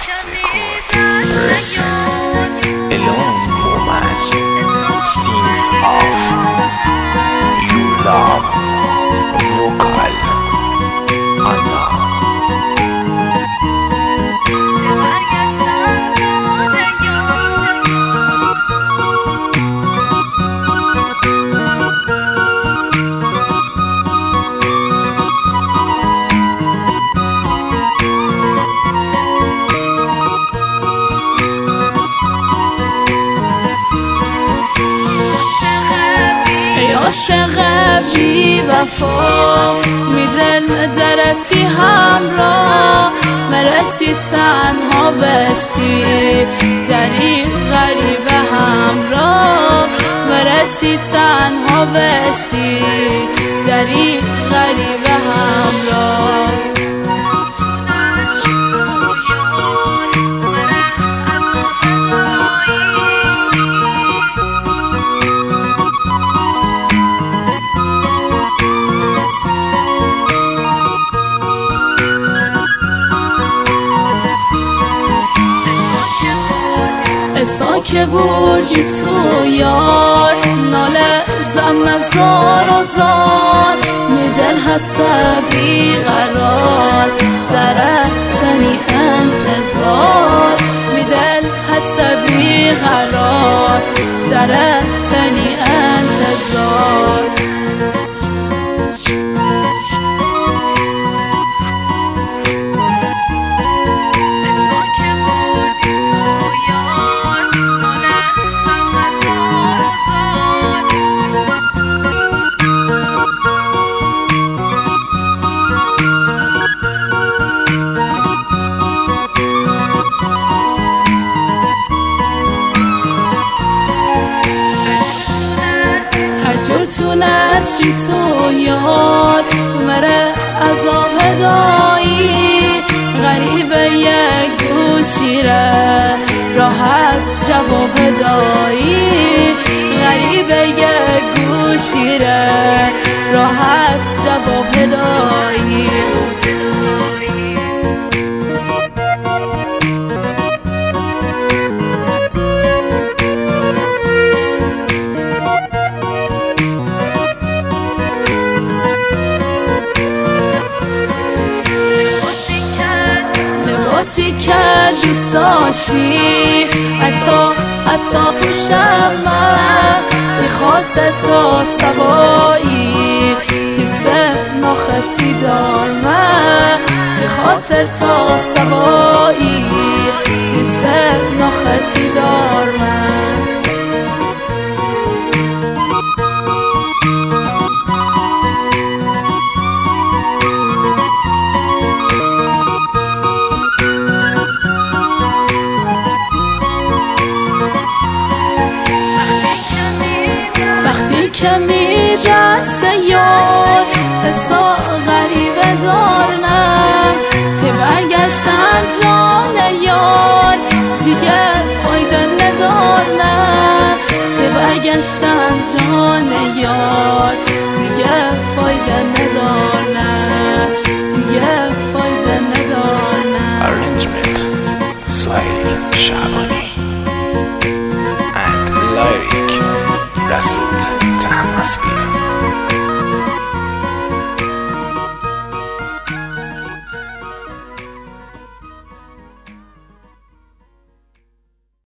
Record present a lone woman sings of you love vocal Anna. عاشق بی وفا می دل درتی همراه مرسی تنها بستی دری غریب همراه مرسی تنها بستی دری غریب همراه اسا که بردی تو یار ناله زم زار و زار می دل حسه بی قرار درختنی انتظار می دل حسه بی قرار درختنی انتظار تونستی تو یار مره عذاب دایی غریب یک گوشی ره راحت جواب دایی غریب یک گوشی ره راحت جواب دایی لباسی که دوست داشتی عطا پوشم تی خاطر تا سوایی تی سه ناختی دار تی خاطر تا سوایی تی سه ناختی دار کمی دست یار حسا غریبه دار نه تی برگشتن جان یار دیگه فایده ندار نه تی برگشتن جان یار دیگه فایده ندار نه دیگه فایده ندار نه Arrangement Suhail Shaban.